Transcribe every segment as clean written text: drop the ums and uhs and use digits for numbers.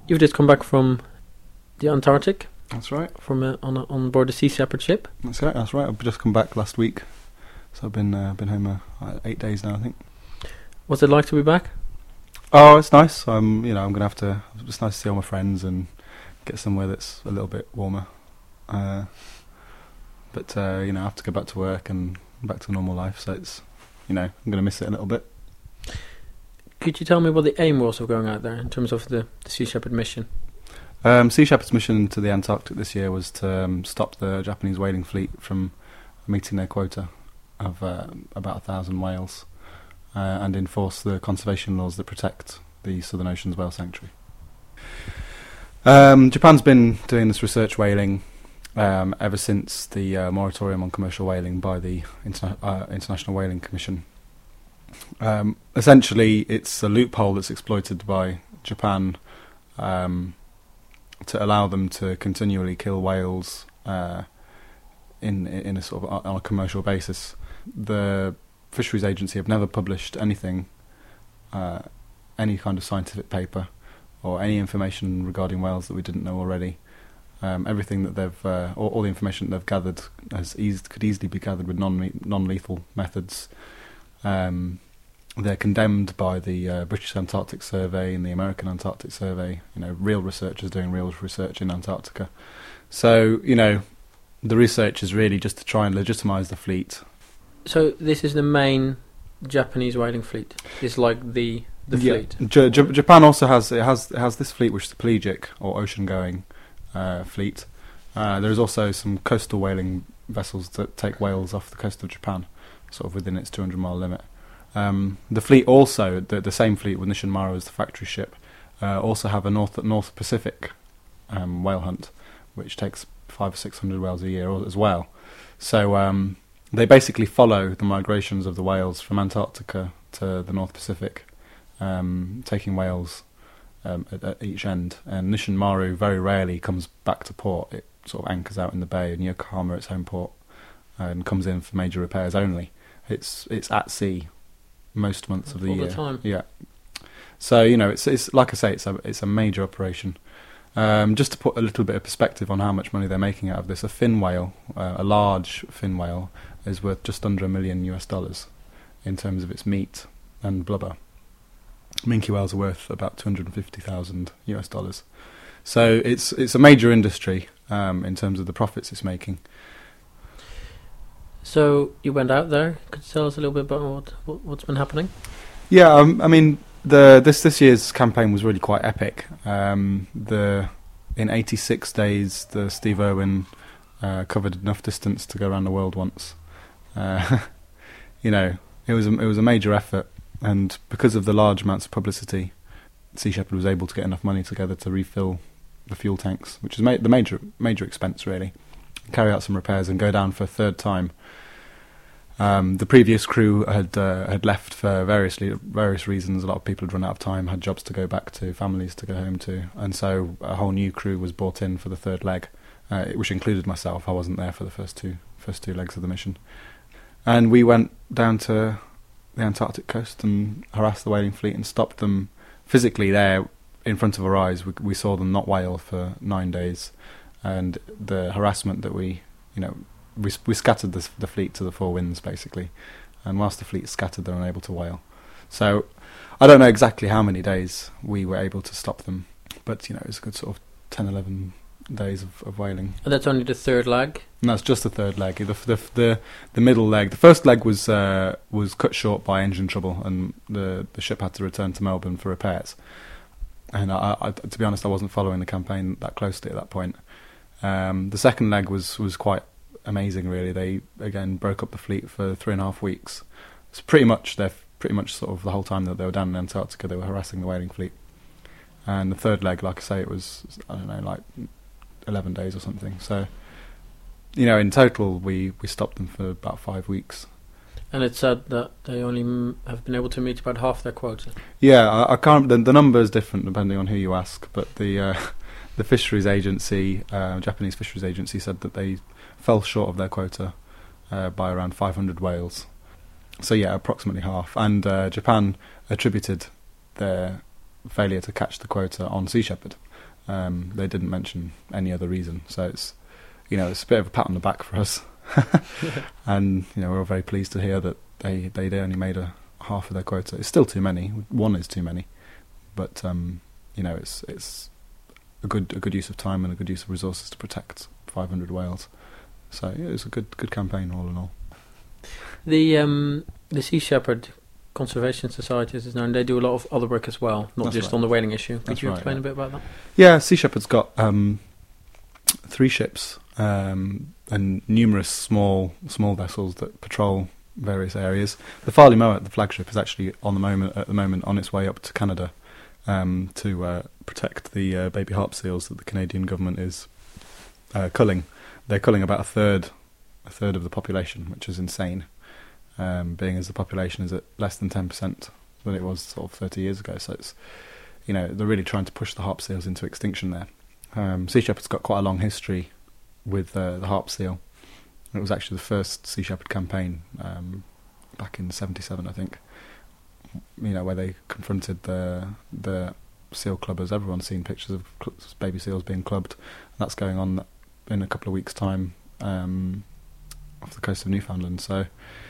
You've just come back from the Antarctic. That's right. From on board a Sea Shepherd ship. That's right. I've just come back last week, so I've been home 8 days now, I think. What's it like to be back? Oh, it's nice. I'm gonna have to. It's nice to see all my friends and get somewhere that's a little bit warmer. But I have to go back to work and back to normal life. So it's, I'm gonna miss it a little bit. Could you tell me what the aim was of going out there in terms of the Sea Shepherd mission? Sea Shepherd's mission to the Antarctic this year was to stop the Japanese whaling fleet from meeting their quota of about 1,000 whales and enforce the conservation laws that protect the Southern Ocean's whale sanctuary. Japan's been doing this research whaling ever since the moratorium on commercial whaling by the International Whaling Commission. Essentially, it's a loophole that's exploited by Japan to allow them to continually kill whales in a sort of on a commercial basis. The Fisheries Agency have never published anything, any kind of scientific paper or any information regarding whales that we didn't know already. Everything that they've, all the information that they've gathered could easily be gathered with non-lethal methods. They're condemned by the British Antarctic Survey and the American Antarctic Survey. Real researchers doing real research in Antarctica. So, the research is really just to try and legitimise the fleet. So this is the main Japanese whaling fleet. It's like the fleet. Japan also has this fleet, which is the pelagic or ocean-going fleet. There is also some coastal whaling vessels that take whales off the coast of Japan, sort of within its 200-mile limit. The fleet also, the same fleet with Nishin Maru as the factory ship, also have a North Pacific whale hunt, which takes 500 or 600 whales a year as well. So they basically follow the migrations of the whales from Antarctica to the North Pacific, taking whales at each end. And Nishin Maru very rarely comes back to port. It sort of anchors out in the bay, and Yokohama, its home port, and comes in for major repairs only. It's at sea most months of the year. All the time. Yeah. So it's like I say, it's a major operation. Just to put a little bit of perspective on how much money they're making out of this, a fin whale, a large fin whale, is worth just under $1 million in terms of its meat and blubber. Minke whales are worth about $250,000. So it's a major industry in terms of the profits it's making. So you went out there. Could you tell us a little bit about what's been happening? Yeah, I mean, this year's campaign was really quite epic. In 86 days, the Steve Irwin covered enough distance to go around the world once. It was a major effort, and because of the large amounts of publicity, Sea Shepherd was able to get enough money together to refill the fuel tanks, which is the major expense really. Carry out some repairs and go down for a third time. The previous crew had left for various reasons. A lot of people had run out of time, had jobs to go back to, families to go home to, and so a whole new crew was brought in for the third leg, which included myself. I wasn't there for the first two legs of the mission, and we went down to the Antarctic coast and harassed the whaling fleet and stopped them physically there in front of our eyes. We saw them not whale for 9 days. And the harassment that we scattered the fleet to the four winds, basically. And whilst the fleet scattered, they're unable to whale. So I don't know exactly how many days we were able to stop them, but it was a good sort of 10, 11 days of whaling. And that's only the third leg? No, it's just the third leg. The middle leg. The first leg was cut short by engine trouble, and the ship had to return to Melbourne for repairs. And I, to be honest, I wasn't following the campaign that closely at that point. The second leg was quite amazing, really. They again broke up the fleet for 3.5 weeks. It's pretty much sort of the whole time that they were down in Antarctica, they were harassing the whaling fleet. And the third leg, like I say, it was, I don't know, like 11 days or something. So, in total, we stopped them for about 5 weeks. And it's said that they only have been able to meet about half their quota. Yeah, I can't. The number is different depending on who you ask, but the fisheries agency, Japanese fisheries agency, said that they fell short of their quota by around 500 whales. So yeah, approximately half. And Japan attributed their failure to catch the quota on Sea Shepherd. They didn't mention any other reason, so it's it's a bit of a pat on the back for us. And we're all very pleased to hear that they only made a half of their quota. It's still too many. One is too many, but it's a good use of time and a good use of resources to protect 500 whales. So it was a good campaign all in all. The Sea Shepherd Conservation Society, as it's known, they do a lot of other work as well, not just on the whaling issue. Could you explain a bit about that? Yeah, Sea Shepherd's got 3 ships and numerous small vessels that patrol various areas. The Farley Mowat, the flagship, is actually at the moment on its way up to Canada to protect the baby harp seals that the Canadian government is culling. They're culling about a third of the population, which is insane. Being as the population is at less than 10% than it was sort of 30 years ago, so it's they're really trying to push the harp seals into extinction there. Sea Shepherd's got quite a long history with the harp seal. It was actually the first Sea Shepherd campaign back in '77, I think. Where they confronted the seal clubbers. Everyone's seen pictures of baby seals being clubbed. That's going on in a couple of weeks' time off the coast of Newfoundland. So,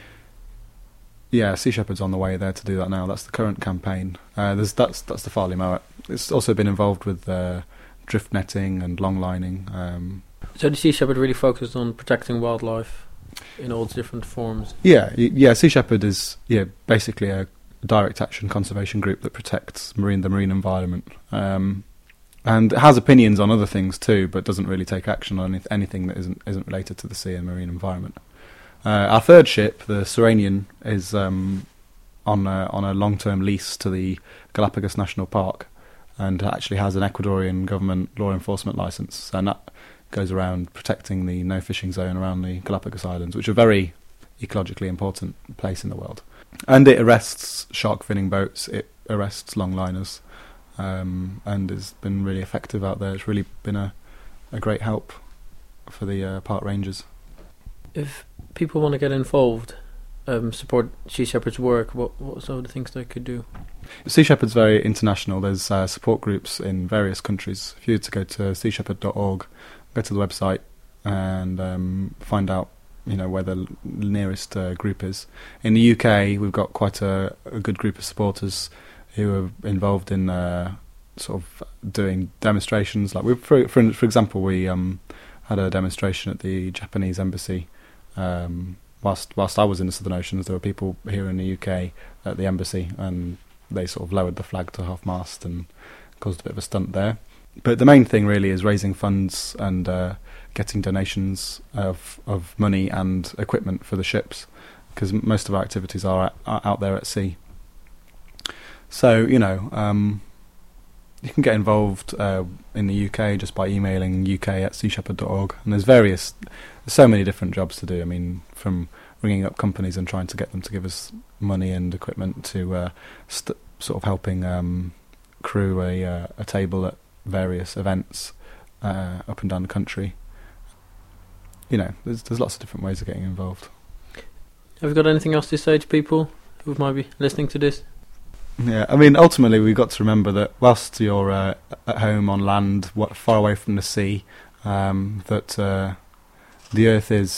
yeah, Sea Shepherd's on the way there to do that now. That's the current campaign. That's the Farley Mowat. It's also been involved with drift netting and long lining. So the Sea Shepherd really focused on protecting wildlife in all its different forms. Yeah. Sea Shepherd is basically a direct action conservation group that protects the marine environment, and it has opinions on other things too, but doesn't really take action on anything that isn't related to the sea and marine environment. Our third ship, the Serenian, is on a long-term lease to the Galapagos National Park, and actually has an Ecuadorian government law enforcement license, and that goes around protecting the no fishing zone around the Galapagos Islands, which are a very ecologically important place in the world. And it arrests shark finning boats, it arrests longliners, and has been really effective out there. It's really been a great help for the park rangers. If people want to get involved, support Sea Shepherd's work, what sort of things they could do? Sea Shepherd's very international. There's support groups in various countries. If you were to go to seashepherd.org, go to the website and find out where the nearest group is. In the UK, we've got quite a good group of supporters who are involved in sort of doing demonstrations. Like for example, we had a demonstration at the Japanese embassy. Whilst I was in the Southern Oceans, there were people here in the UK at the embassy, and they sort of lowered the flag to half-mast and caused a bit of a stunt there. But the main thing really is raising funds and getting donations of money and equipment for the ships, because most of our activities are out there at sea. So, you can get involved in the UK just by emailing uk@seashepherd.org, and there's so many different jobs to do. I mean, from ringing up companies and trying to get them to give us money and equipment to sort of helping crew a table at various events up and down the country. There's lots of different ways of getting involved. Have you got anything else to say to people who might be listening to this? Yeah, I mean, ultimately we've got to remember that whilst you're at home on land, far away from the sea, that the Earth is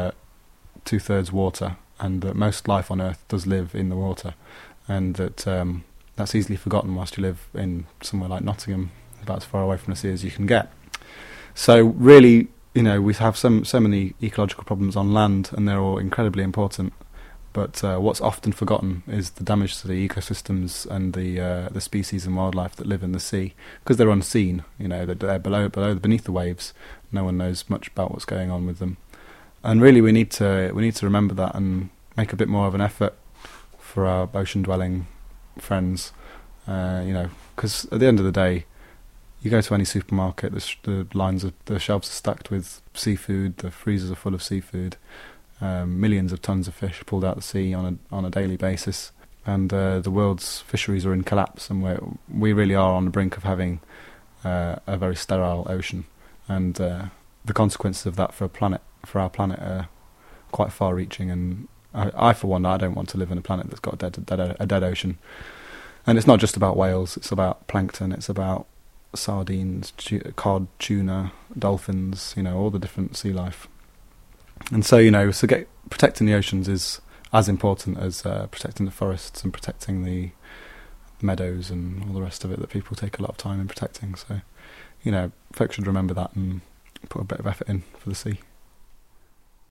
2/3 water, and that most life on Earth does live in the water, and that that's easily forgotten whilst you live in somewhere like Nottingham, about as far away from the sea as you can get. So really, we have so many ecological problems on land, and they're all incredibly important. But what's often forgotten is the damage to the ecosystems and the species and wildlife that live in the sea, because they're unseen. They're beneath the waves. No one knows much about what's going on with them. And really, we need to remember that and make a bit more of an effort for our ocean-dwelling friends. Because at the end of the day, you go to any supermarket, the shelves are stacked with seafood. The freezers are full of seafood. Millions of tons of fish pulled out of the sea on a daily basis, and the world's fisheries are in collapse, and we really are on the brink of having a very sterile ocean, and the consequences of that for our planet are quite far-reaching. And I for one, I don't want to live on a planet that's got a dead ocean. And it's not just about whales, it's about plankton, it's about sardines, cod, tuna, dolphins, all the different sea life. And so, protecting the oceans is as important as protecting the forests and protecting the meadows and all the rest of it that people take a lot of time in protecting. So, folks should remember that and put a bit of effort in for the sea.